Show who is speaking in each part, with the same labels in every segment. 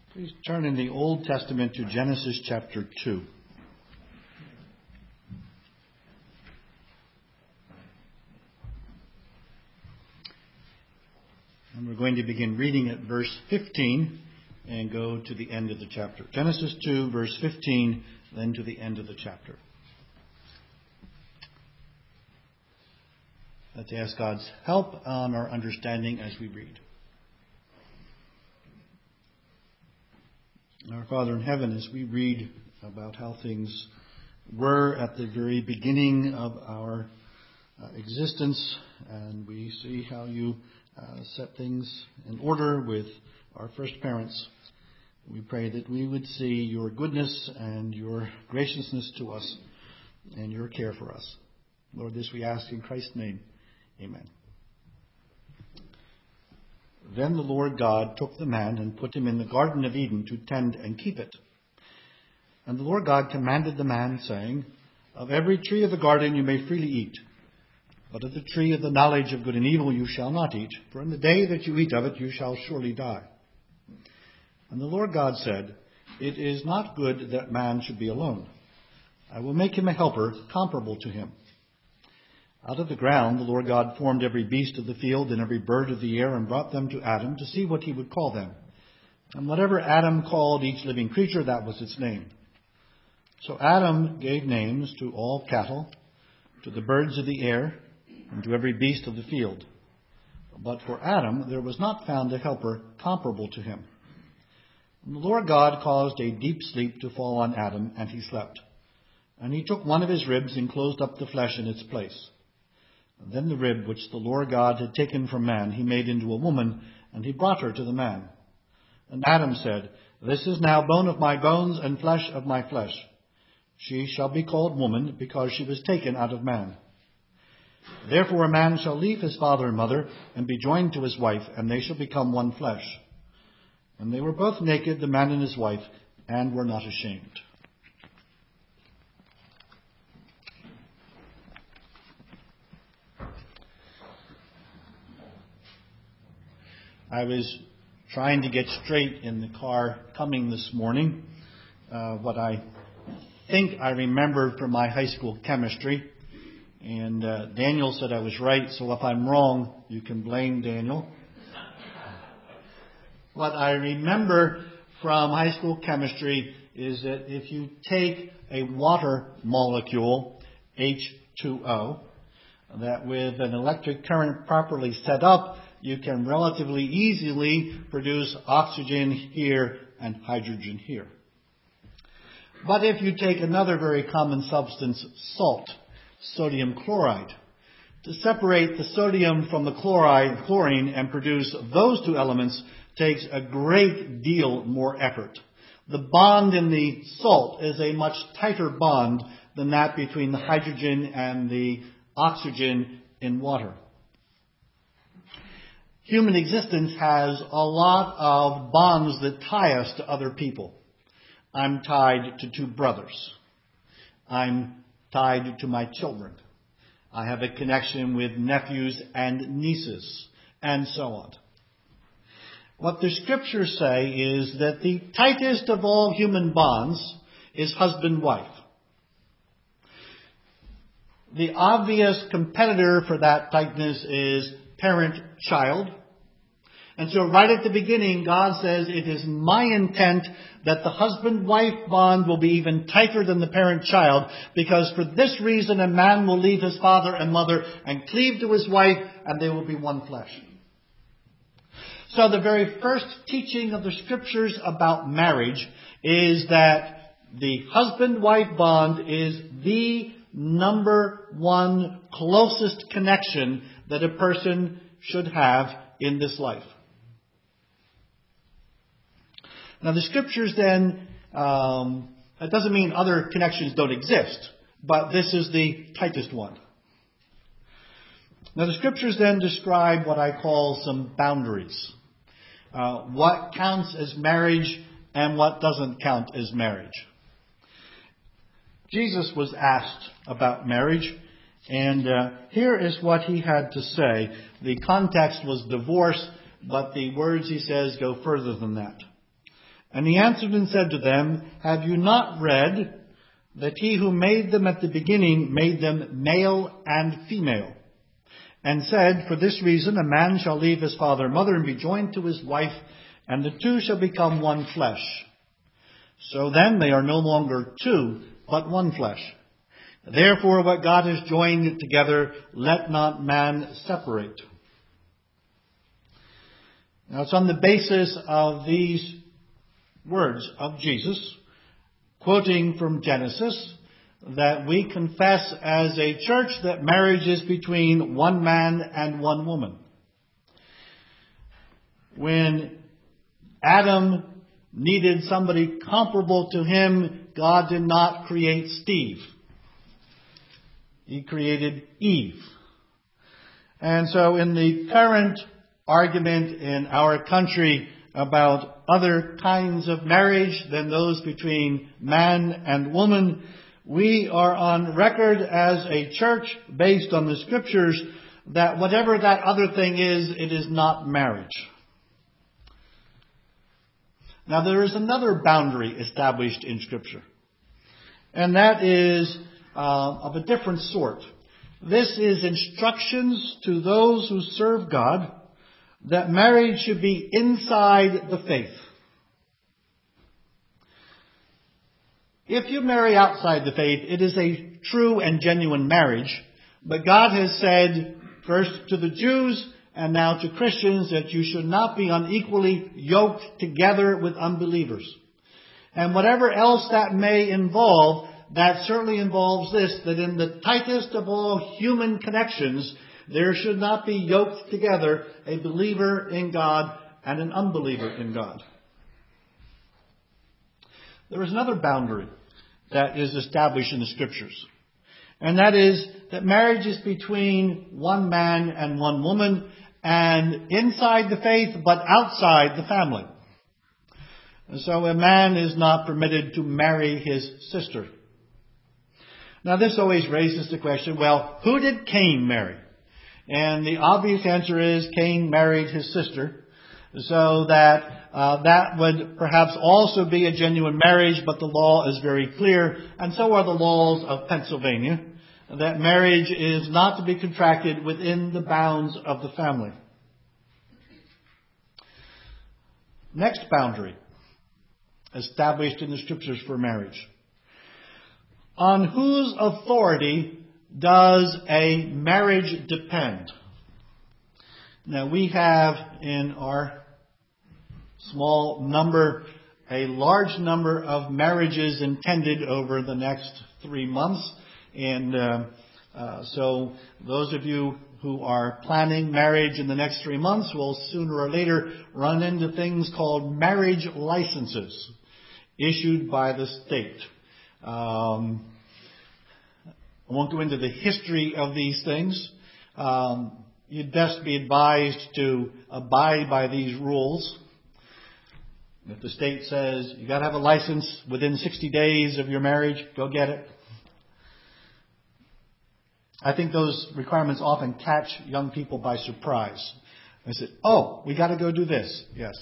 Speaker 1: Please turn in the Old Testament to Genesis chapter 2. And we're going to begin reading at verse 15 and go to the end of the chapter. Genesis 2, verse 15, then to the end of the chapter. Let's ask God's help on our understanding as we read. Our Father in heaven, as we read about how things were at the very beginning of our existence, and we see how you set things in order with our first parents, we pray that we would see your goodness and your graciousness to us and your care for us. Lord, this we ask in Christ's name. Amen. Then the Lord God took the man and put him in the Garden of Eden to tend and keep it. And the Lord God commanded the man, saying, Of every tree of the garden you may freely eat, but of the tree of the knowledge of good and evil you shall not eat, for in the day that you eat of it you shall surely die. And the Lord God said, It is not good that man should be alone. I will make him a helper comparable to him. Out of the ground the Lord God formed every beast of the field and every bird of the air and brought them to Adam to see what he would call them. And whatever Adam called each living creature, that was its name. So Adam gave names to all cattle, to the birds of the air, and to every beast of the field. But for Adam there was not found a helper comparable to him. And the Lord God caused a deep sleep to fall on Adam, and he slept. And he took one of his ribs and closed up the flesh in its place. And then the rib which the Lord God had taken from man he made into a woman, and he brought her to the man. And Adam said, This is now bone of my bones and flesh of my flesh. She shall be called woman, because she was taken out of man. Therefore a man shall leave his father and mother, and be joined to his wife, and they shall become one flesh. And they were both naked, the man and his wife, and were not ashamed. I was trying to get straight in the car coming this morning what I think I remembered from my high school chemistry. And Daniel said I was right, so if I'm wrong, you can blame Daniel. What I remember from high school chemistry is that if you take a water molecule, H2O, that with an electric current properly set up, you can relatively easily produce oxygen here and hydrogen here. But if you take another very common substance, salt, sodium chloride, to separate the sodium from the chlorine, and produce those two elements takes a great deal more effort. The bond in the salt is a much tighter bond than that between the hydrogen and the oxygen in water. Human existence has a lot of bonds that tie us to other people. I'm tied to two brothers. I'm tied to my children. I have a connection with nephews and nieces, and so on. What the scriptures say is that the tightest of all human bonds is husband-wife. The obvious competitor for that tightness is parent-child. And so right at the beginning, God says, It is my intent that the husband-wife bond will be even tighter than the parent-child, because for this reason a man will leave his father and mother and cleave to his wife, and they will be one flesh. So the very first teaching of the scriptures about marriage is that the husband-wife bond is the number one closest connection that a person should have in this life. Now the scriptures then, that doesn't mean other connections don't exist, but this is the tightest one. Now the scriptures then describe what I call some boundaries. What counts as marriage and what doesn't count as marriage. Jesus was asked about marriage, and here is what he had to say. The context was divorce, but the words he says go further than that. And he answered and said to them, Have you not read that he who made them at the beginning made them male and female? And said, For this reason a man shall leave his father and mother and be joined to his wife, and the two shall become one flesh. So then they are no longer two, but one flesh. Therefore what God has joined together, let not man separate. Now it's on the basis of these words of Jesus, quoting from Genesis, that we confess as a church that marriage is between one man and one woman. When Adam needed somebody comparable to him, God did not create Steve. He created Eve. And so in the current argument in our country about other kinds of marriage than those between man and woman, we are on record as a church, based on the Scriptures, that whatever that other thing is, it is not marriage. Now there is another boundary established in Scripture, and that is of a different sort. This is instructions to those who serve God that marriage should be inside the faith. If you marry outside the faith, it is a true and genuine marriage, but God has said, first to the Jews and now to Christians, that you should not be unequally yoked together with unbelievers. And whatever else that may involve, that certainly involves this, that in the tightest of all human connections, there should not be yoked together a believer in God and an unbeliever in God. There is another boundary that is established in the Scriptures, and that is that marriage is between one man and one woman, and inside the faith but outside the family. And so a man is not permitted to marry his sister. Now this always raises the question, well, who did Cain marry? And the obvious answer is Cain married his sister, so that would perhaps also be a genuine marriage, but the law is very clear, and so are the laws of Pennsylvania, that marriage is not to be contracted within the bounds of the family. Next boundary established in the Scriptures for marriage. On whose authority does a marriage depend? Now we have in our small number a large number of marriages intended over the next 3 months. And so those of you who are planning marriage in the next 3 months will sooner or later run into things called marriage licenses issued by the state. I won't go into the history of these things. You'd best be advised to abide by these rules. If the state says you got to have a license within 60 days of your marriage, go get it. I think those requirements often catch young people by surprise. They say, "Oh, we got to go do this." Yes.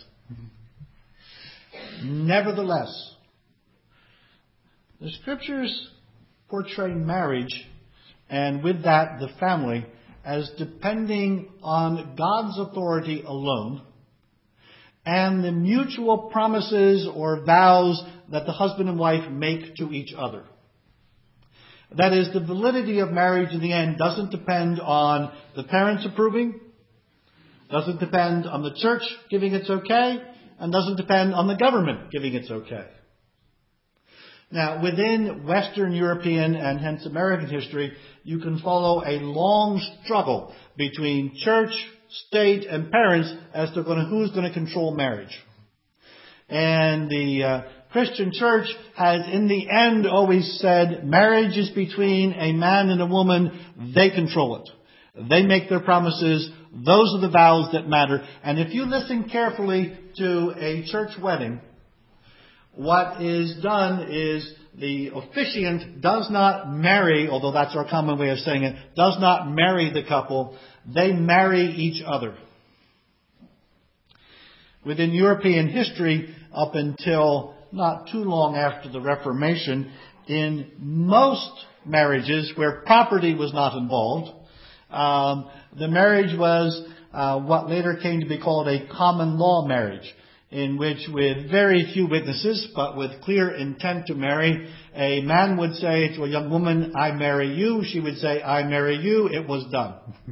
Speaker 1: Nevertheless, the Scriptures portray marriage, and with that the family, as depending on God's authority alone, and the mutual promises or vows that the husband and wife make to each other. That is, the validity of marriage in the end doesn't depend on the parents approving, doesn't depend on the church giving its okay, and doesn't depend on the government giving its okay. Now, within Western European and hence American history, you can follow a long struggle between church, state, and parents as to who's going to control marriage. And the Christian church has in the end always said marriage is between a man and a woman. They control it. They make their promises. Those are the vows that matter. And if you listen carefully to a church wedding, what is done is the officiant does not marry, although that's our common way of saying it, does not marry the couple. They marry each other. Within European history, up until not too long after the Reformation, in most marriages where property was not involved, the marriage was what later came to be called a common law marriage, in which with very few witnesses, but with clear intent to marry, a man would say to a young woman, "I marry you." She would say, "I marry you." It was done.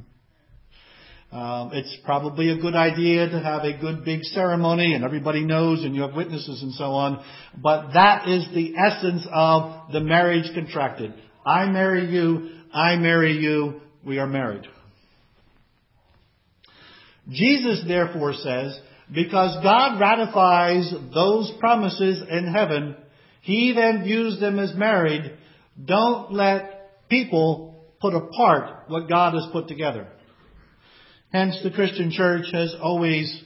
Speaker 1: It's probably a good idea to have a good big ceremony and everybody knows and you have witnesses and so on. But that is the essence of the marriage contracted. I marry you. I marry you. We are married. Jesus therefore says, because God ratifies those promises in heaven, He then views them as married. Don't let people put apart what God has put together. Hence, the Christian church has always,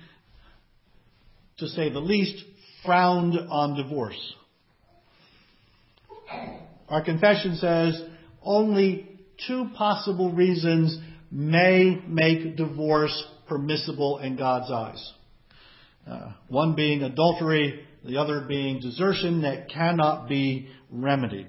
Speaker 1: to say the least, frowned on divorce. Our confession says only 2 possible reasons may make divorce permissible in God's eyes. One being adultery, the other being desertion that cannot be remedied.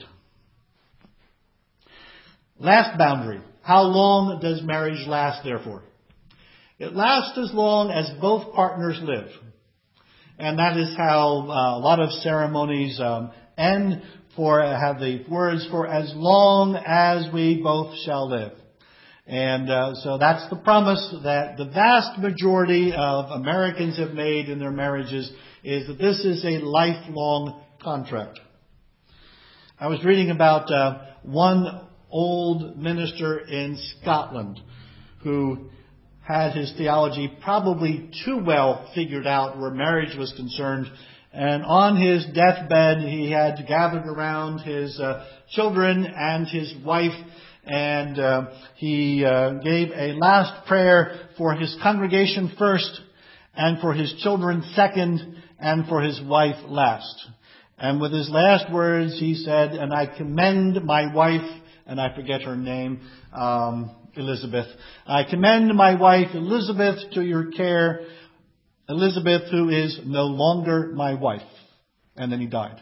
Speaker 1: Last boundary. How long does marriage last, therefore? It lasts as long as both partners live. And that is how a lot of ceremonies end, have the words, "for as long as we both shall live." And so that's the promise that the vast majority of Americans have made in their marriages, is that this is a lifelong contract. I was reading about one old minister in Scotland who had his theology probably too well figured out where marriage was concerned. And on his deathbed, he had gathered around his children and his wife, and he gave a last prayer for his congregation first, and for his children second, and for his wife last. And with his last words, he said, "And I commend my wife," and I forget her name, Elizabeth. "I commend my wife Elizabeth to your care. Elizabeth, who is no longer my wife." And then he died.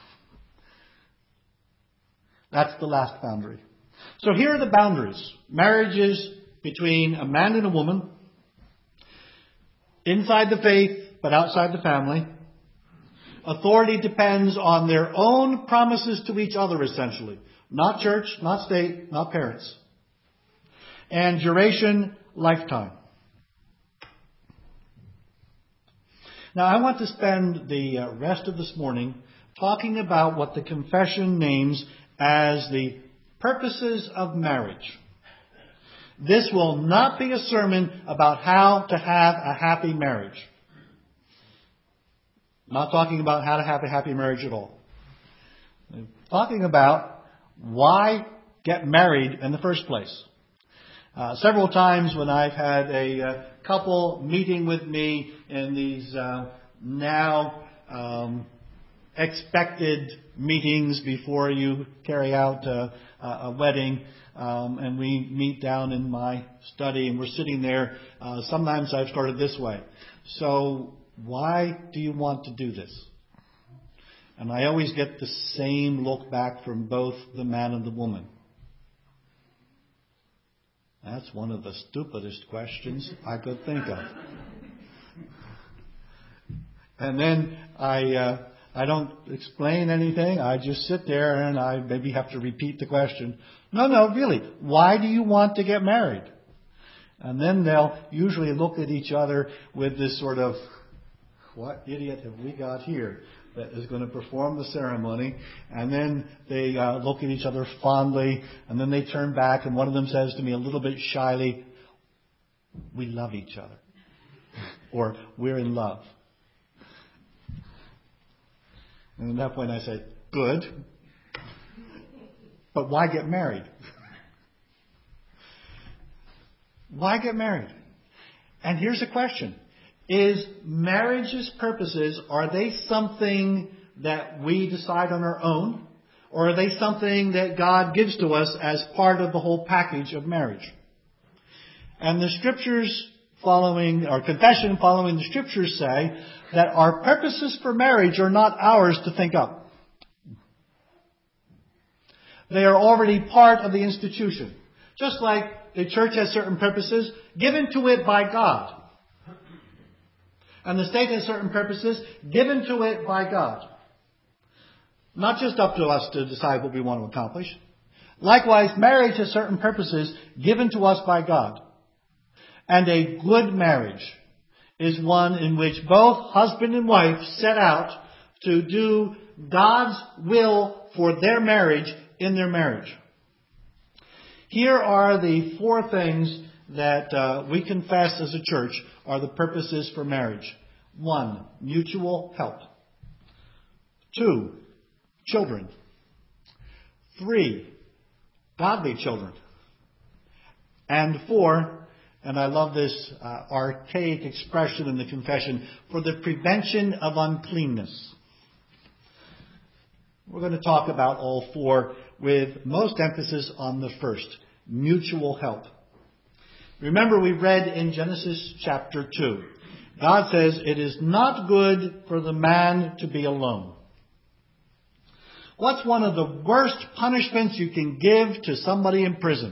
Speaker 1: That's the last boundary. So here are the boundaries. Marriages between a man and a woman, inside the faith but outside the family. Authority depends on their own promises to each other, essentially. Not church, not state, not parents. And duration, lifetime. Now, I want to spend the rest of this morning talking about what the confession names as the purposes of marriage. This will not be a sermon about how to have a happy marriage. Not talking about how to have a happy marriage at all. I'm talking about why get married in the first place. Several times when I've had a couple meeting with me in these now expected meetings before you carry out a wedding, and we meet down in my study and we're sitting there, sometimes I've started this way. "So why do you want to do this?" And I always get the same look back from both the man and the woman. That's one of the stupidest questions I could think of. And then I don't explain anything. I just sit there and I maybe have to repeat the question. No, really. Why do you want to get married? And then they'll usually look at each other with this sort of, what idiot have we got here that is going to perform the ceremony? And then they look at each other fondly, and then they turn back, and one of them says to me a little bit shyly, "We love each other," or "We're in love." And at that point I say, "Good, but why get married?" Why get married? And here's a question. Is marriage's purposes, are they something that we decide on our own? Or are they something that God gives to us as part of the whole package of marriage? And the Scriptures following, or confession following the Scriptures say that our purposes for marriage are not ours to think up. They are already part of the institution. Just like the church has certain purposes given to it by God. And the state has certain purposes given to it by God. Not just up to us to decide what we want to accomplish. Likewise, marriage has certain purposes given to us by God. And a good marriage is one in which both husband and wife set out to do God's will for their marriage in their marriage. Here are the 4 things that we confess as a church are the purposes for marriage. 1, mutual help. 2, children. 3, godly children. And 4, and I love this archaic expression in the confession, for the prevention of uncleanness. We're going to talk about all 4 with most emphasis on the first, mutual help. Remember, we read in Genesis chapter 2, God says, it is not good for the man to be alone. What's one of the worst punishments you can give to somebody in prison?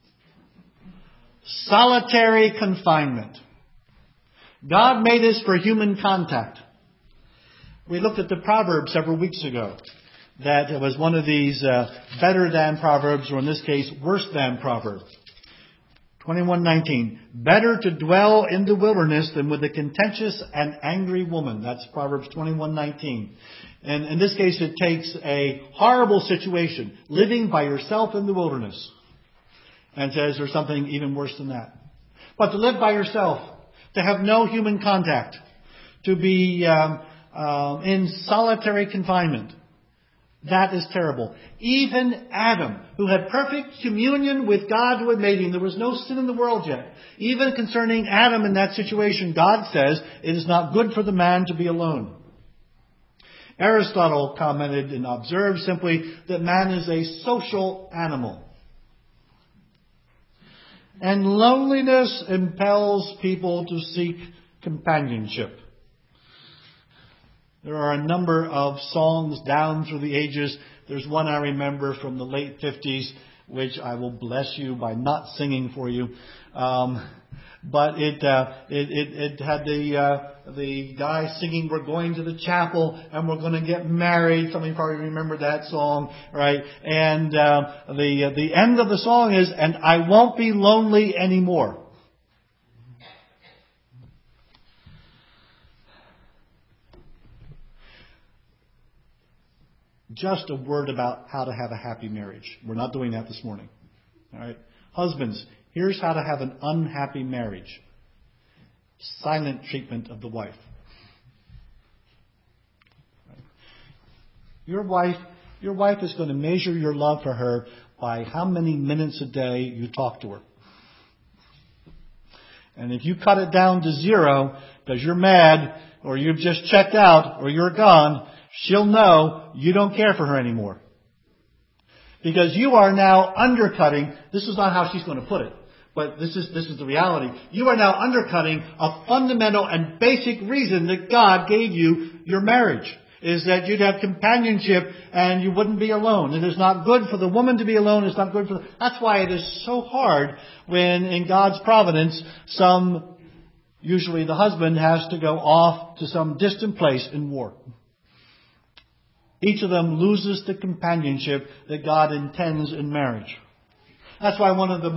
Speaker 1: Solitary confinement. God made us for human contact. We looked at the Proverbs several weeks ago. That it was one of these better than Proverbs, or in this case, worse than Proverbs. 21:19. Better to dwell in the wilderness than with a contentious and angry woman. That's Proverbs 21:19. And in this case, it takes a horrible situation, living by yourself in the wilderness, and says there's something even worse than that. But to live by yourself, to have no human contact, to be in solitary confinement, that is terrible. Even Adam, who had perfect communion with God who had made him, there was no sin in the world yet. Even concerning Adam in that situation, God says it is not good for the man to be alone. Aristotle commented and observed simply that man is a social animal. And loneliness impels people to seek companionship. There are a number of songs down through the ages. There's one I remember from the late 50s, which I will bless you by not singing for you. But it had the guy singing, "We're going to the chapel and we're going to get married." Some of you probably remember that song, right? And the end of the song is, "And I won't be lonely anymore." Just a word about how to have a happy marriage. We're not doing that this morning. All right. Husbands, here's how to have an unhappy marriage. Silent treatment of the wife. Your wife is going to measure your love for her by how many minutes a day you talk to her. And if you cut it down to 0 because you're mad or you've just checked out or you're gone, she'll know you don't care for her anymore. Because you are now undercutting, this is not how she's going to put it, but this is the reality. You are now undercutting a fundamental and basic reason that God gave you your marriage. Is that you'd have companionship and you wouldn't be alone. It is not good for the woman to be alone. It's not good for that's why it is so hard when in God's providence usually the husband has to go off to some distant place in war. Each of them loses the companionship that God intends in marriage. That's why one of the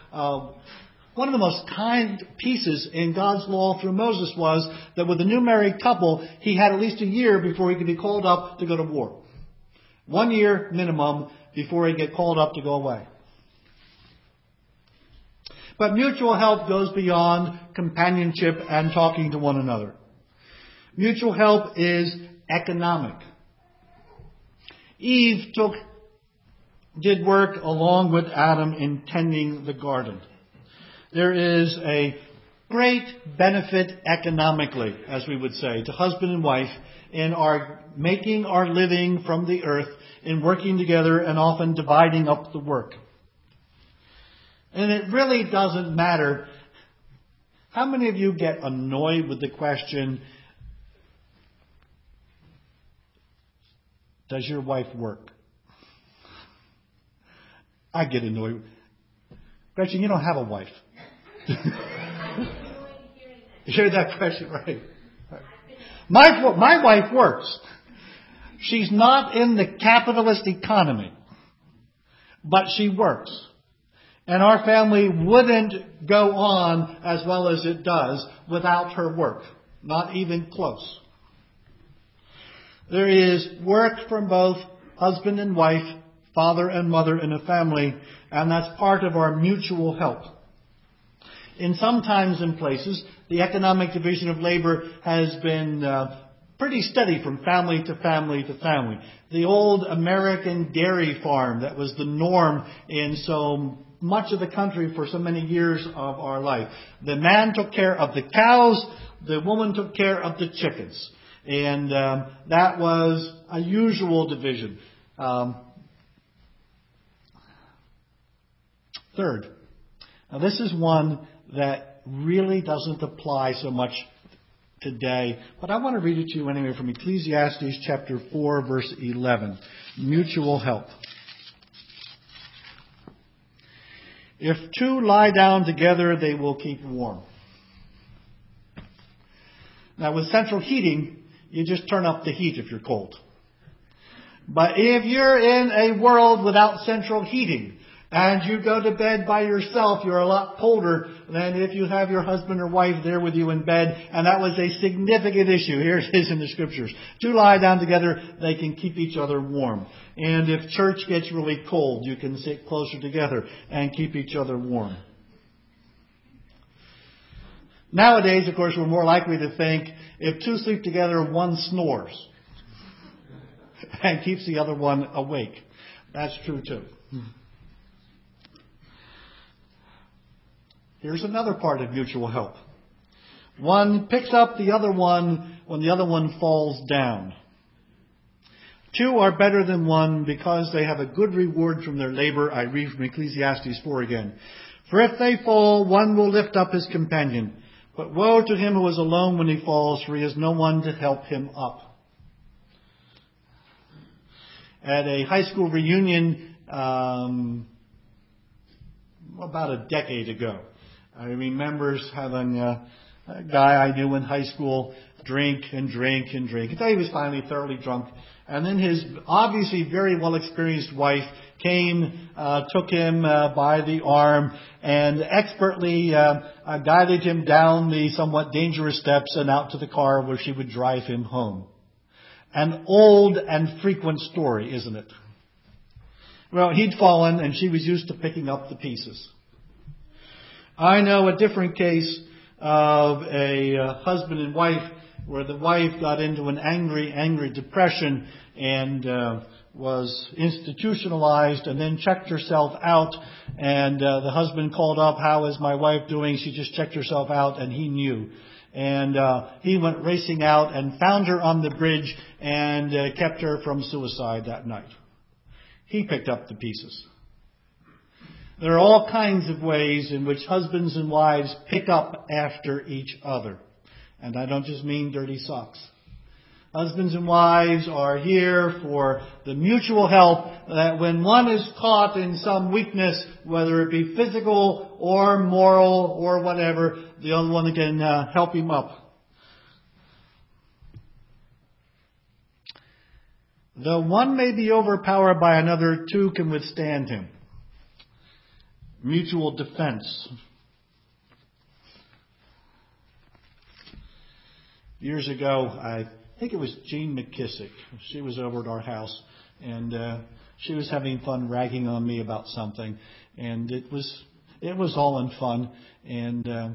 Speaker 1: most kind pieces in God's law through Moses was that with a new married couple, he had at least a year before he could be called up to go to war. 1 year minimum before he'd get called up to go away. But mutual help goes beyond companionship and talking to one another. Mutual help is economic. Eve did work along with Adam in tending the garden. There is a great benefit economically, as we would say, to husband and wife in our making our living from the earth, in working together and often dividing up the work. And it really doesn't matter How many of you get annoyed with the question, does your wife work? I get annoyed. Gretchen, you don't have a wife. You hear that question, right? My wife works. She's not in the capitalist economy, but she works. And our family wouldn't go on as well as it does without her work. Not even close. There is work from both husband and wife, father and mother in a family, and that's part of our mutual help. In some times and places, the economic division of labor has been pretty steady from family to family to family. The old American dairy farm that was the norm in so much of the country for so many years of our life. The man took care of the cows, the woman took care of the chickens. And that was a usual division. Third, now this is one that really doesn't apply so much today, but I want to read it to you anyway from Ecclesiastes chapter 4, verse 11. Mutual help. If two lie down together, they will keep warm. Now with central heating, you just turn up the heat if you're cold. But if you're in a world without central heating, and you go to bed by yourself, you're a lot colder than if you have your husband or wife there with you in bed. And that was a significant issue. Here it is in the scriptures. Two lie down together, they can keep each other warm. And if church gets really cold, you can sit closer together and keep each other warm. Nowadays, of course, we're more likely to think if two sleep together, one snores and keeps the other one awake. That's true too. Here's another part of mutual help. One picks up the other one when the other one falls down. Two are better than one because they have a good reward from their labor. I read from Ecclesiastes 4 again. For if they fall, one will lift up his companion. But woe to him who is alone when he falls, for he has no one to help him up. At a high school reunion about a decade ago, I remember having a guy I knew in high school drink and drink and drink until he was finally thoroughly drunk. And then his obviously very well experienced wife came, took him by the arm and expertly guided him down the somewhat dangerous steps and out to the car where she would drive him home. An old and frequent story, isn't it? Well, he'd fallen and she was used to picking up the pieces. I know a different case of a husband and wife where the wife got into an angry depression and was institutionalized and then checked herself out. And the husband called up, how is my wife doing? She just checked herself out, and he knew. And he went racing out and found her on the bridge and kept her from suicide that night. He picked up the pieces. There are all kinds of ways in which husbands and wives pick up after each other. And I don't just mean dirty socks. Husbands and wives are here for the mutual help that when one is caught in some weakness, whether it be physical or moral or whatever, the other one can help him up. Though one may be overpowered by another, two can withstand him. Mutual defense. Years ago, I think it was Jean McKissick. She was over at our house, and she was having fun ragging on me about something, and it was all in fun. And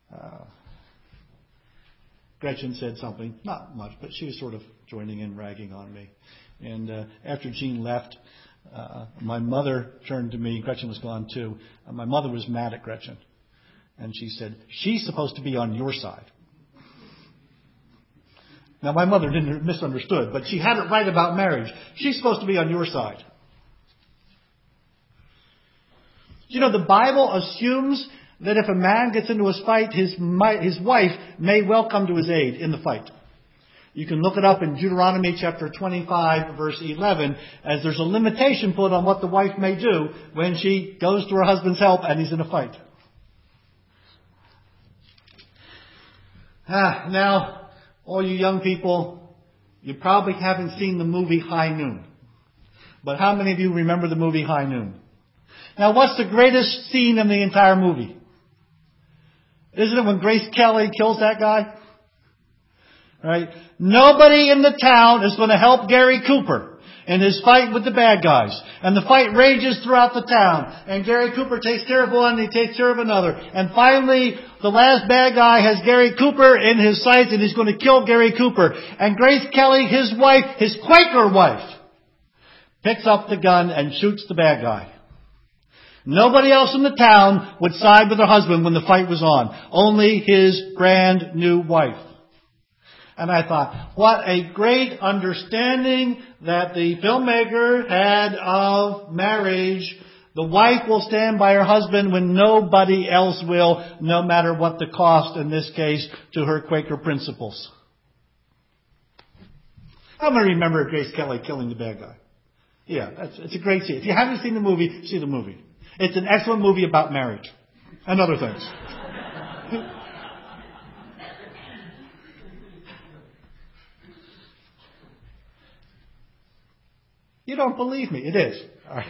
Speaker 1: Gretchen said something, not much, but she was sort of joining in, ragging on me. And after Jean left, my mother turned to me. Gretchen was gone too. My mother was mad at Gretchen. And she said, she's supposed to be on your side. Now, my mother didn't misunderstood, but she had it right about marriage. She's supposed to be on your side. You know, the Bible assumes that if a man gets into a fight, his wife may well come to his aid in the fight. You can look it up in Deuteronomy chapter 25, verse 11, as there's a limitation put on what the wife may do when she goes to her husband's help and he's in a fight. Now, all you young people, you probably haven't seen the movie High Noon. But how many of you remember the movie High Noon? Now, what's the greatest scene in the entire movie? Isn't it when Grace Kelly kills that guy? Right? Nobody in the town is going to help Gary Cooper in his fight with the bad guys. And the fight rages throughout the town. And Gary Cooper takes care of one and he takes care of another. And finally, the last bad guy has Gary Cooper in his sights and he's going to kill Gary Cooper. And Grace Kelly, his wife, his Quaker wife, picks up the gun and shoots the bad guy. Nobody else in the town would side with her husband when the fight was on. Only his brand new wife. And I thought, what a great understanding that the filmmaker had of marriage. The wife will stand by her husband when nobody else will, no matter what the cost, in this case, to her Quaker principles. I'm going to remember Grace Kelly killing the bad guy. Yeah, it's a great scene. If you haven't seen the movie, see the movie. It's an excellent movie about marriage and other things. You don't believe me. It is. All right.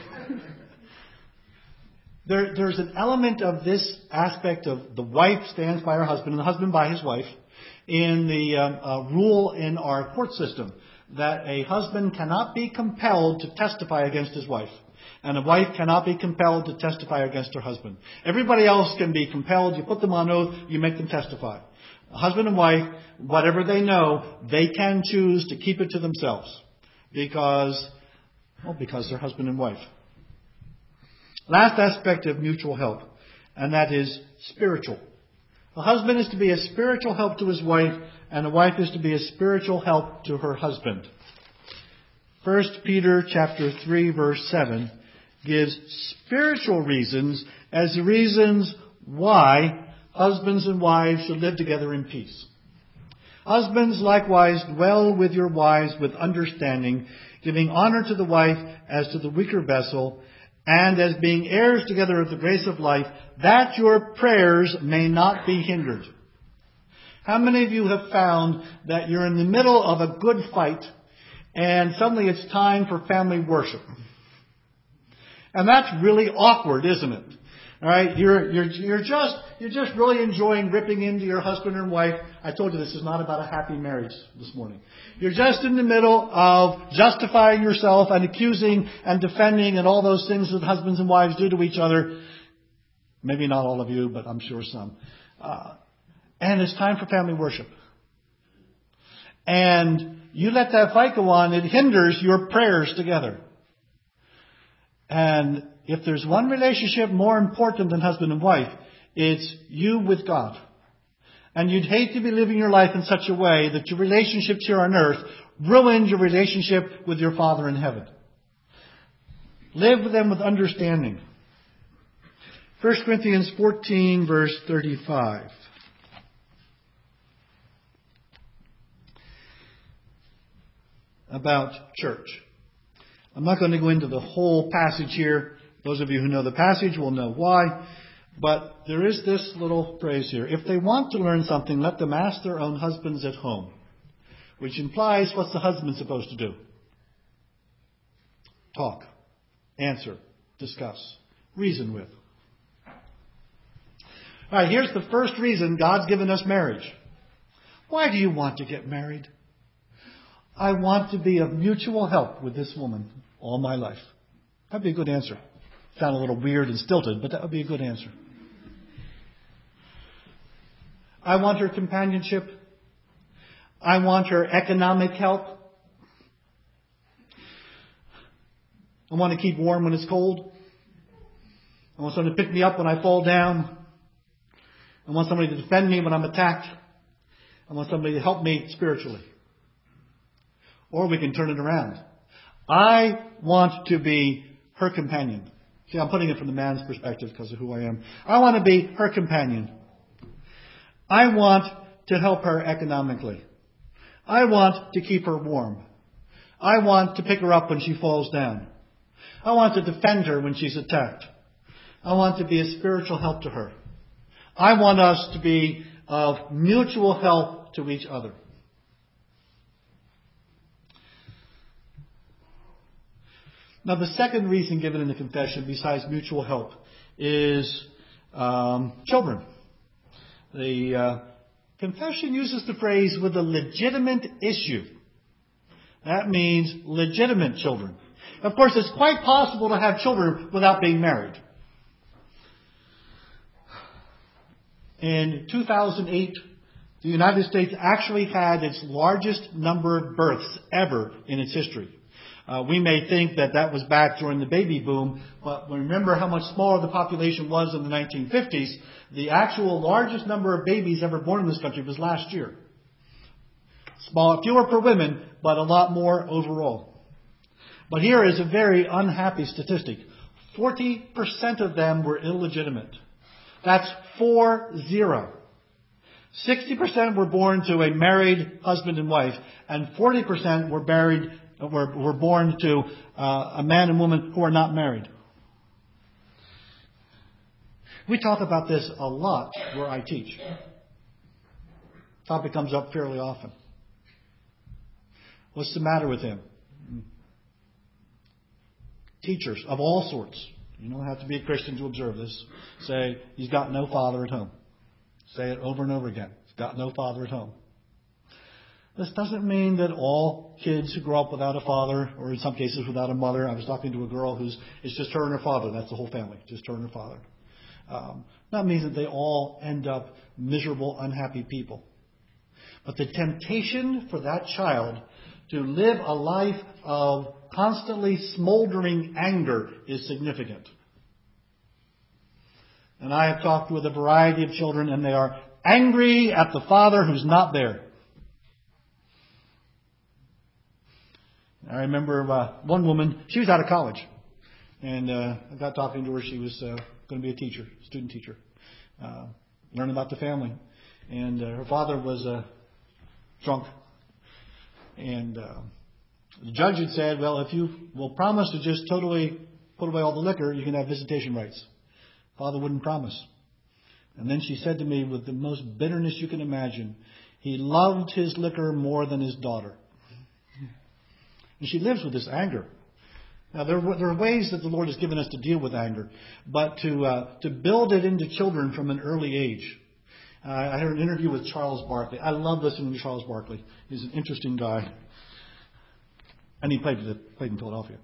Speaker 1: There's an element of this aspect of the wife stands by her husband and the husband by his wife in the rule in our court system that a husband cannot be compelled to testify against his wife. And a wife cannot be compelled to testify against her husband. Everybody else can be compelled. You put them on oath. You make them testify. Husband and wife, whatever they know, they can choose to keep it to themselves. Because they're husband and wife. Last aspect of mutual help, and that is spiritual. A husband is to be a spiritual help to his wife, and a wife is to be a spiritual help to her husband. 1 Peter chapter 3, verse 7 gives spiritual reasons as the reasons why husbands and wives should live together in peace. Husbands, likewise, dwell with your wives with understanding, giving honor to the wife as to the weaker vessel, and as being heirs together of the grace of life, that your prayers may not be hindered. How many of you have found that you're in the middle of a good fight, and suddenly it's time for family worship? And that's really awkward, isn't it? All right, you're just really enjoying ripping into your husband and wife. I told you this is not about a happy marriage this morning. You're just in the middle of justifying yourself and accusing and defending and all those things that husbands and wives do to each other. Maybe not all of you, but I'm sure some. And it's time for family worship. And you let that fight go on, it hinders your prayers together. And if there's one relationship more important than husband and wife, it's you with God. And you'd hate to be living your life in such a way that your relationships here on earth ruined your relationship with your Father in heaven. Live with them with understanding. 1 Corinthians 14, verse 35. About church. I'm not going to go into the whole passage here. Those of you who know the passage will know why. But there is this little phrase here. If they want to learn something, let them ask their own husbands at home. Which implies, what's the husband supposed to do? Talk, answer, discuss, reason with. All right, here's the first reason God's given us marriage. Why do you want to get married? I want to be of mutual help with this woman all my life. That'd be a good answer. Sound a little weird and stilted, but that would be a good answer. I want her companionship. I want her economic help. I want to keep warm when it's cold. I want someone to pick me up when I fall down. I want somebody to defend me when I'm attacked. I want somebody to help me spiritually. Or we can turn it around. I want to be her companion. See, I'm putting it from the man's perspective because of who I am. I want to be her companion. I want to help her economically. I want to keep her warm. I want to pick her up when she falls down. I want to defend her when she's attacked. I want to be a spiritual help to her. I want us to be of mutual help to each other. Now, the second reason given in the confession, besides mutual help, is children. The confession uses the phrase with a legitimate issue. That means legitimate children. Of course, it's quite possible to have children without being married. In 2008, the United States actually had its largest number of births ever in its history. We may think that that was back during the baby boom, but remember how much smaller the population was in the 1950s. The actual largest number of babies ever born in this country was last year. Fewer per women, but a lot more overall. But here is a very unhappy statistic. 40% of them were illegitimate. That's 40. 60% were born to a married husband and wife, and 40% were born to a man and woman who are not married. We talk about this a lot where I teach. The topic comes up fairly often. What's the matter with him? Teachers of all sorts, you don't have to be a Christian to observe this, say he's got no father at home. Say it over and over again. He's got no father at home. This doesn't mean that all kids who grow up without a father, or in some cases without a mother. I was talking to a girl it's just her and her father. That's the whole family, just her and her father. That means that they all end up miserable, unhappy people. But the temptation for that child to live a life of constantly smoldering anger is significant. And I have talked with a variety of children, and they are angry at the father who's not there. I remember one woman, she was out of college. And I got talking to her. She was going to be a teacher, student teacher, learn about the family. And her father was drunk. And the judge had said, well, if you will promise to just totally put away all the liquor, you can have visitation rights. Father wouldn't promise. And then she said to me with the most bitterness you can imagine, he loved his liquor more than his daughter. And she lives with this anger. Now, there are ways that the Lord has given us to deal with anger, but to build it into children from an early age. I heard an interview with Charles Barkley. I love listening to Charles Barkley. He's an interesting guy. And he played in Philadelphia.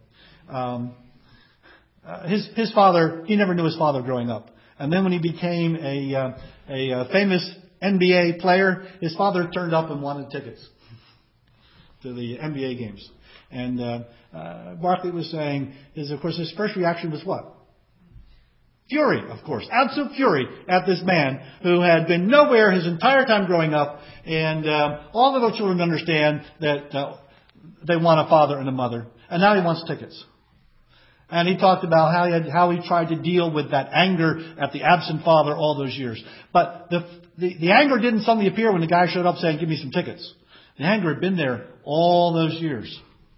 Speaker 1: His father, he never knew his father growing up. And then when he became a famous NBA player, his father turned up and wanted tickets to the NBA games. And Barkley was saying, of course, his first reaction was what? Fury, of course. Absolute fury at this man who had been nowhere his entire time growing up. And all little children understand that they want a father and a mother. And now he wants tickets. And he talked about how he tried to deal with that anger at the absent father all those years. But the anger didn't suddenly appear when the guy showed up saying, give me some tickets. The anger had been there all those years.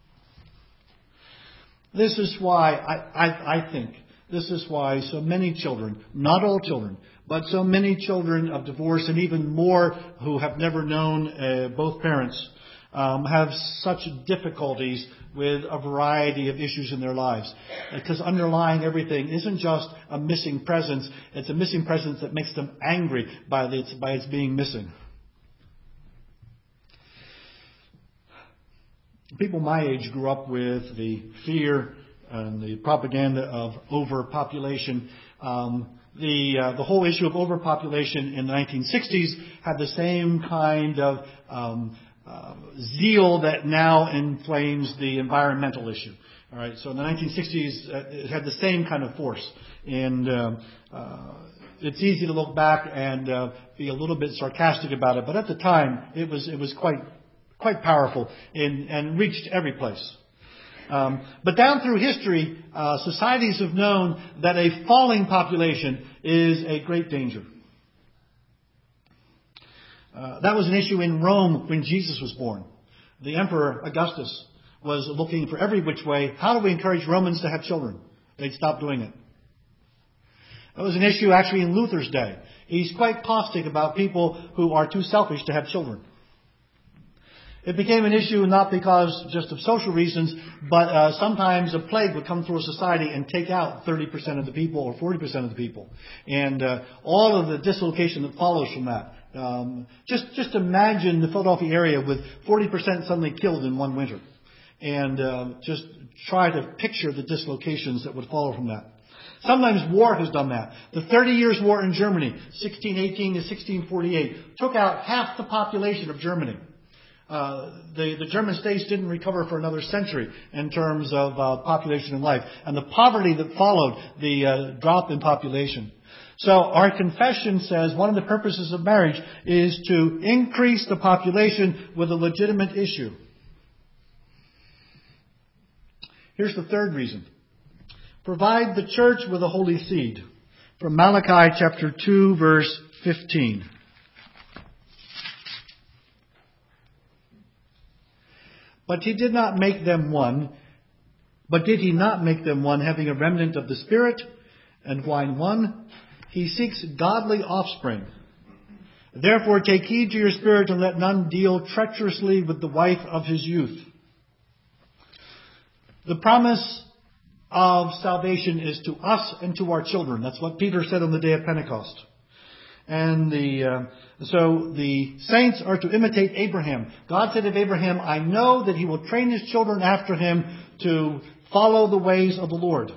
Speaker 1: This is why I think this is why so many children, not all children, but so many children of divorce and even more who have never known both parents have such difficulties with a variety of issues in their lives. Because underlying everything isn't just a missing presence. It's a missing presence that makes them angry by its being missing. People my age grew up with the fear and the propaganda of overpopulation. The whole issue of overpopulation in the 1960s had the same kind of zeal that now inflames the environmental issue. All right, so in the 1960s, it had the same kind of force, and it's easy to look back and be a little bit sarcastic about it, but at the time, it was quite powerful and reached every place. But down through history, societies have known that a falling population is a great danger. That was an issue in Rome when Jesus was born. The Emperor Augustus was looking for every which way. How do we encourage Romans to have children? They'd stop doing it. That was an issue actually in Luther's day. He's quite caustic about people who are too selfish to have children. It became an issue not because just of social reasons, but sometimes a plague would come through a society and take out 30% of the people or 40% of the people. And all of the dislocation that follows from that. Just imagine the Philadelphia area with 40% suddenly killed in one winter. And just try to picture the dislocations that would follow from that. Sometimes war has done that. The 30 Years' War in Germany, 1618 to 1648, took out half the population of Germany. The German states didn't recover for another century in terms of population and life. And the poverty that followed the drop in population. So our confession says one of the purposes of marriage is to increase the population with a legitimate issue. Here's the third reason. Provide the church with a holy seed. From Malachi chapter 2, verse 15. But did he not make them one, having a remnant of the Spirit, and wine one? He seeks godly offspring. Therefore take heed to your spirit, and let none deal treacherously with the wife of his youth. The promise of salvation is to us and to our children. That's what Peter said on the day of Pentecost. And so the saints are to imitate Abraham. God said of Abraham, I know that he will train his children after him to follow the ways of the Lord.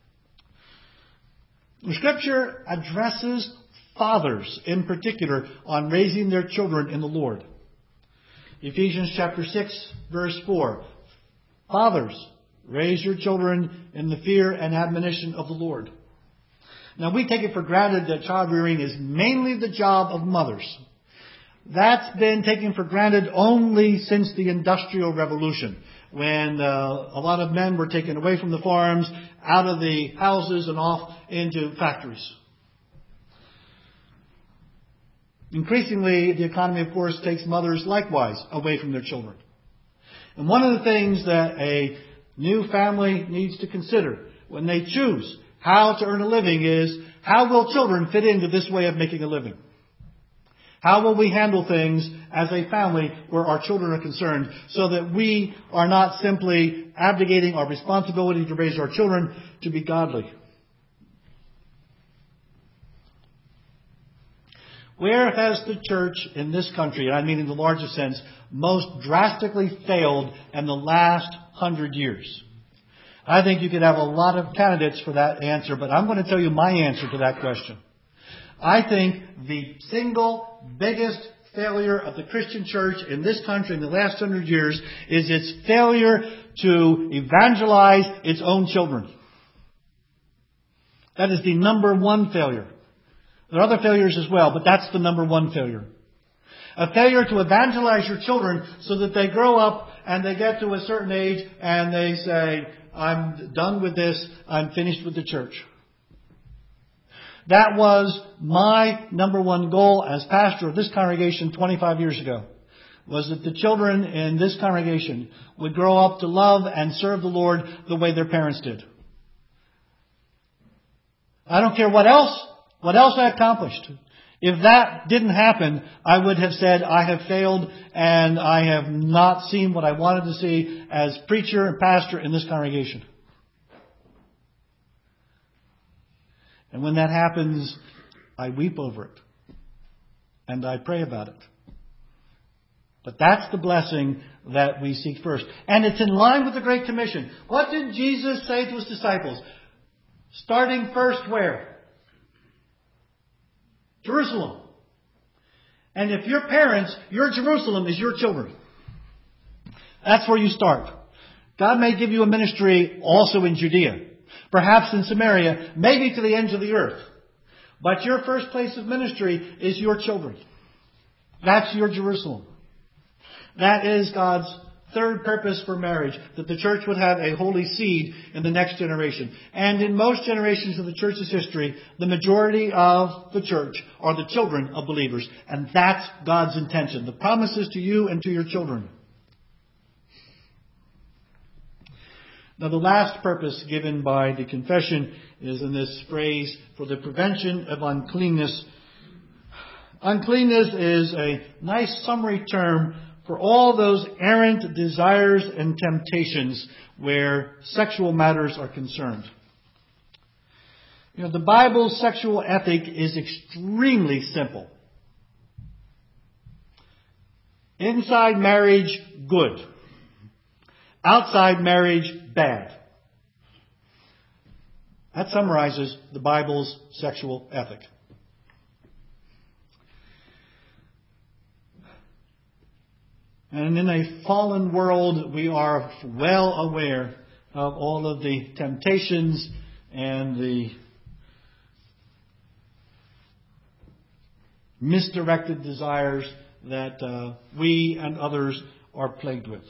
Speaker 1: The Scripture addresses fathers in particular on raising their children in the Lord. Ephesians chapter 6, verse 4. Fathers, raise your children in the fear and admonition of the Lord. Now we take it for granted that child rearing is mainly the job of mothers. That's been taken for granted only since the Industrial Revolution, when a lot of men were taken away from the farms, out of the houses and off into factories. Increasingly, the economy, of course, takes mothers likewise away from their children. And one of the things that a new family needs to consider when they choose how to earn a living is, how will children fit into this way of making a living? How will we handle things as a family where our children are concerned, so that we are not simply abdicating our responsibility to raise our children to be godly? Where has the church in this country, and I mean in the largest sense, most drastically failed in the last 100 years? I think you could have a lot of candidates for that answer, but I'm going to tell you my answer to that question. I think the single biggest failure of the Christian church in this country in the last 100 years is its failure to evangelize its own children. That is the number one failure. There are other failures as well, but that's the number one failure. A failure to evangelize your children so that they grow up and they get to a certain age and they say, I'm done with this, I'm finished with the church. That was my number one goal as pastor of this congregation 25 years ago, was that the children in this congregation would grow up to love and serve the Lord the way their parents did. I don't care what else I accomplished. If that didn't happen, I would have said I have failed and I have not seen what I wanted to see as preacher and pastor in this congregation. And when that happens, I weep over it. And I pray about it. But that's the blessing that we seek first. And it's in line with the Great Commission. What did Jesus say to his disciples? Starting first where? Jerusalem. And if your parents, your Jerusalem is your children. That's where you start. God may give you a ministry also in Judea, perhaps in Samaria, maybe to the ends of the earth. But your first place of ministry is your children. That's your Jerusalem. That is God's third purpose for marriage, that the church would have a holy seed in the next generation. And in most generations of the church's history, the majority of the church are the children of believers. And that's God's intention. The promise is to you and to your children. Now, the last purpose given by the confession is in this phrase, for the prevention of uncleanness. Uncleanness is a nice summary term for all those errant desires and temptations where sexual matters are concerned. The Bible's sexual ethic is extremely simple. Inside marriage, good. Outside marriage, bad. That summarizes the Bible's sexual ethic. And in a fallen world, we are well aware of all of the temptations and the misdirected desires that we and others are plagued with.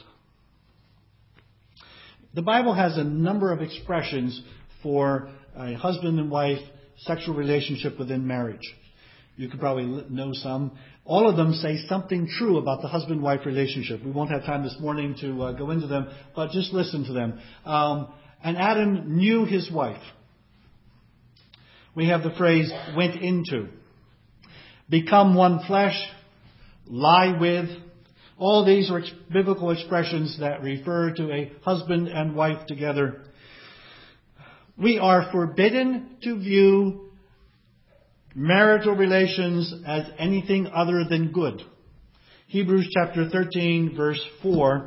Speaker 1: The Bible has a number of expressions for a husband and wife sexual relationship within marriage. You could probably know some. All of them say something true about the husband-wife relationship. We won't have time this morning to go into them, but just listen to them. And Adam knew his wife. We have the phrase, went into. Become one flesh. Lie with. All these are biblical expressions that refer to a husband and wife together. We are forbidden to view marital relations as anything other than good. Hebrews chapter 13, verse 4.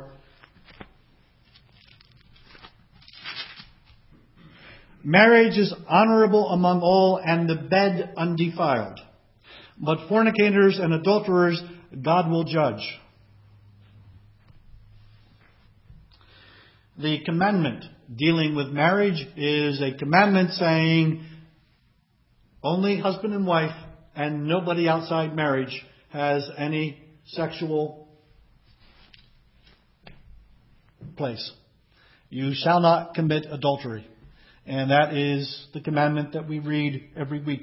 Speaker 1: Marriage is honorable among all, and the bed undefiled. But fornicators and adulterers God will judge. The commandment dealing with marriage is a commandment saying only husband and wife and nobody outside marriage has any sexual place. You shall not commit adultery. And that is the commandment that we read every week.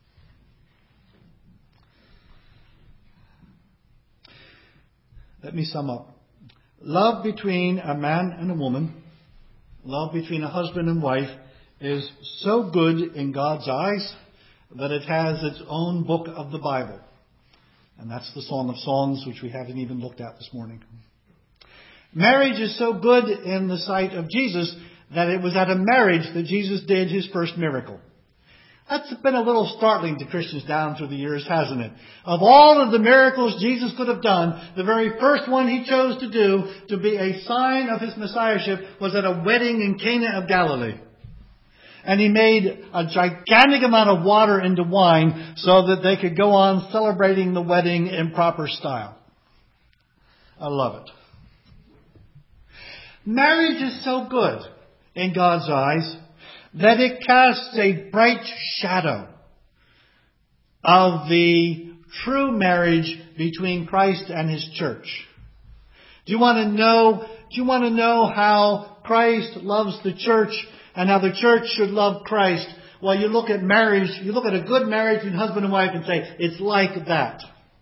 Speaker 1: Let me sum up. Love between a man and a woman, love between a husband and wife, is so good in God's eyes that it has its own book of the Bible. And that's the Song of Songs, which we haven't even looked at this morning. Marriage is so good in the sight of Jesus that it was at a marriage that Jesus did his first miracle. That's been a little startling to Christians down through the years, hasn't it? Of all of the miracles Jesus could have done, the very first one he chose to do to be a sign of his messiahship was at a wedding in Cana of Galilee. And he made a gigantic amount of water into wine so that they could go on celebrating the wedding in proper style. I love it. Marriage is so good in God's eyes that it casts a bright shadow of the true marriage between Christ and his church. Do you want to know how Christ loves the church and how the church should love Christ? Well, you look at marriage, you look at a good marriage between husband and wife and say, it's like that.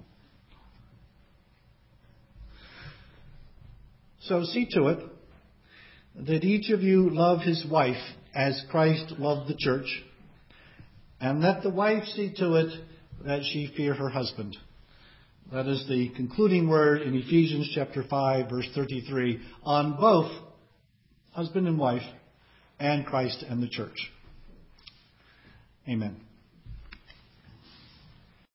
Speaker 1: So see to it that each of you love his wife as Christ loved the church, and let the wife see to it that she fear her husband. That is the concluding word in Ephesians chapter 5, verse 33, on both husband and wife and Christ and the church. Amen.